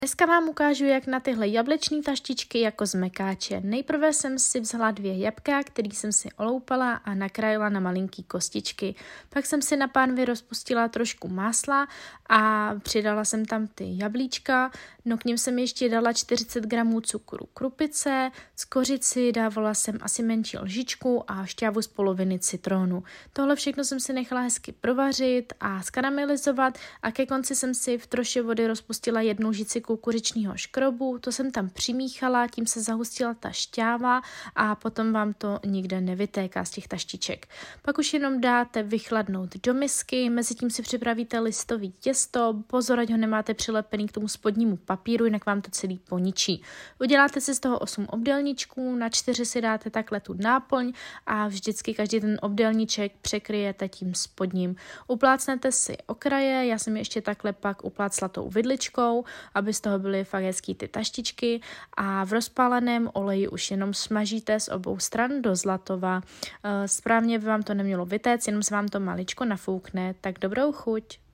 Dneska vám ukážu, jak na tyhle jablečné taštičky jako z mekáče. Nejprve jsem si vzala 2 jablka, který jsem si oloupala a nakrájela na malinký kostičky. Pak jsem si na pánvi rozpustila trošku másla a přidala jsem tam ty jablíčka. No k nim jsem ještě dala 40 gramů cukru krupice, z kořici dávala jsem asi menší lžičku a šťávu z poloviny citronu. Tohle všechno jsem si nechala hezky provařit a skaramelizovat a ke konci jsem si v troše vody rozpustila 1 lžici kukuřičního škrobu, to jsem tam přimíchala, tím se zahustila ta šťáva a potom vám to nikde nevytéká z těch taštiček. Pak už jenom dáte vychladnout do misky, mezi tím si připravíte listový těsto, pozor, ať ho nemáte přilepený k tomu spodnímu papíru, jinak vám to celý poničí. Uděláte si z toho 8 obdélníčků, na 4 si dáte takhle tu náplň a vždycky každý ten obdélníček překryjete tím spodním. Uplácnete si okraje, já jsem ještě takhle pak uplácla tou vidličkou, aby z toho byly fakt hezký ty taštičky a v rozpáleném oleji už jenom smažíte z obou stran do zlatova. Správně by vám to nemělo vytéct, jenom se vám to maličko nafoukne, tak dobrou chuť.